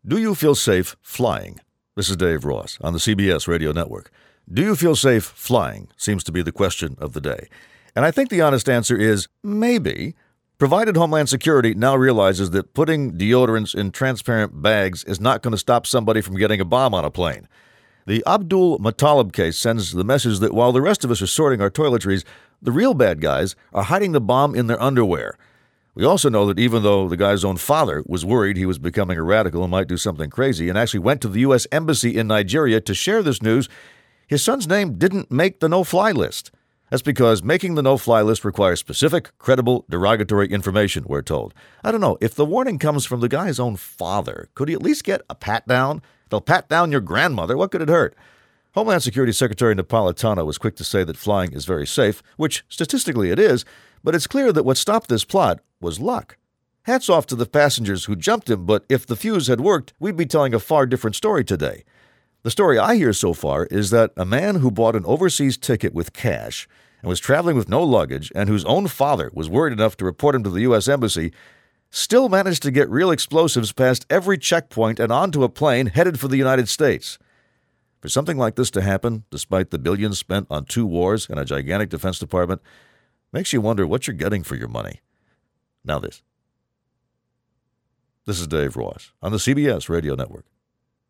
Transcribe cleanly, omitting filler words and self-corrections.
Do you feel safe flying? This is Dave Ross on the CBS Radio Network. Do you feel safe flying seems to be the question of the day. And I think the honest answer is maybe, provided Homeland Security now realizes that putting deodorants in transparent bags is not going to stop somebody from getting a bomb on a plane. The Abdul Muttalib case sends the message that while the rest of us are sorting our toiletries, the real bad guys are hiding the bomb in their underwear. We also know that even though the guy's own father was worried he was becoming a radical and might do something crazy and actually went to the U.S. Embassy in Nigeria to share this news, his son's name didn't make the no-fly list. That's because making the no-fly list requires specific, credible, derogatory information, we're told. I don't know, if the warning comes from the guy's own father, could he at least get a pat-down? They'll pat down your grandmother. What could it hurt? Homeland Security Secretary Napolitano was quick to say that flying is very safe, which statistically it is, but it's clear that what stopped this plot was luck. Hats off to the passengers who jumped him, but if the fuse had worked, we'd be telling a far different story today. The story I hear so far is that a man who bought an overseas ticket with cash and was traveling with no luggage and whose own father was worried enough to report him to the U.S. Embassy still managed to get real explosives past every checkpoint and onto a plane headed for the United States. For something like this to happen, despite the billions spent on 2 wars and a gigantic Defense Department, makes you wonder what you're getting for your money. Now this. This is Dave Ross on the CBS Radio Network.